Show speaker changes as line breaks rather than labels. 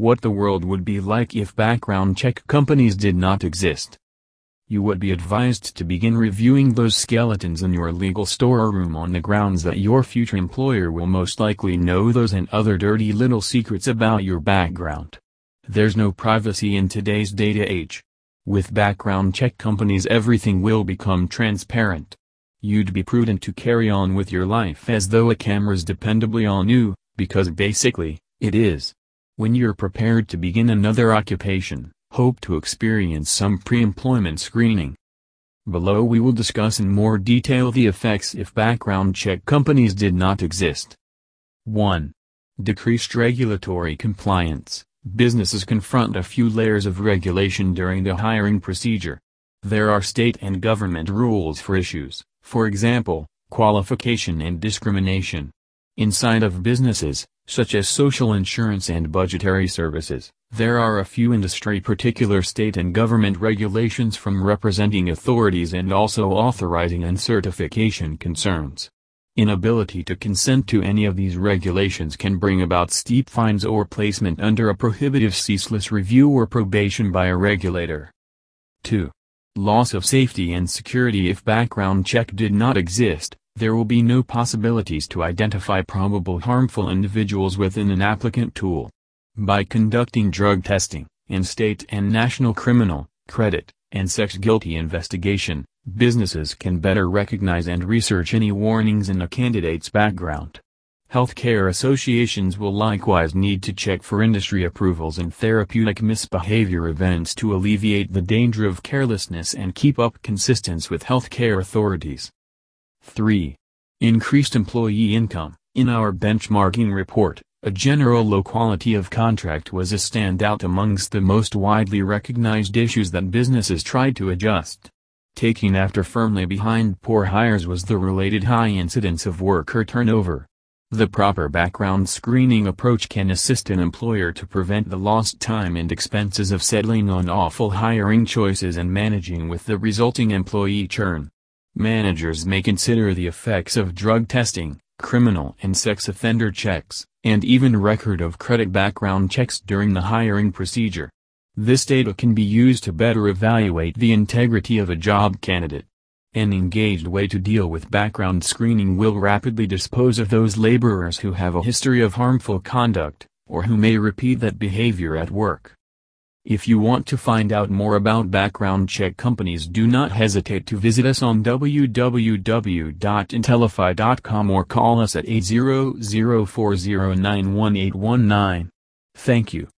What the world would be like if background check companies did not exist. You would be advised to begin reviewing those skeletons in your legal storeroom on the grounds that your future employer will most likely know those and other dirty little secrets about your background. There's no privacy in today's data age. With background check companies, everything will become transparent. You'd be prudent to carry on with your life as though a camera's dependably on you, because basically, it is. When you're prepared to begin another occupation, hope to experience some pre-employment screening. Below we will discuss in more detail the effects if background check companies did not exist. 1. Decreased regulatory compliance. Businesses confront a few layers of regulation during the hiring procedure. There are state and government rules for issues, for example, qualification and discrimination. Inside of businesses, such as social insurance and budgetary services, there are a few industry-particular state and government regulations from representing authorities and also authorizing and certification concerns. Inability to consent to any of these regulations can bring about steep fines or placement under a prohibitive ceaseless review or probation by a regulator. 2. Loss of safety and security. If background check did not exist, there will be no possibilities to identify probable harmful individuals within an applicant tool. By conducting drug testing, and state and national criminal, credit, and sex guilty investigation, businesses can better recognize and research any warnings in a candidate's background. Healthcare associations will likewise need to check for industry approvals and therapeutic misbehavior events to alleviate the danger of carelessness and keep up consistency with healthcare authorities. 3. Increased employee income. In our benchmarking report, a general low quality of contract was a standout amongst the most widely recognized issues that businesses tried to adjust. Taking after firmly behind poor hires was the related high incidence of worker turnover. The proper background screening approach can assist an employer to prevent the lost time and expenses of settling on awful hiring choices and managing with the resulting employee churn. Managers may consider the effects of drug testing, criminal and sex offender checks, and even record of credit background checks during the hiring procedure. This data can be used to better evaluate the integrity of a job candidate. An engaged way to deal with background screening will rapidly dispose of those laborers who have a history of harmful conduct, or who may repeat that behavior at work. If you want to find out more about background check companies, do not hesitate to visit us on www.intellify.com or call us at 800-409-1819. Thank you.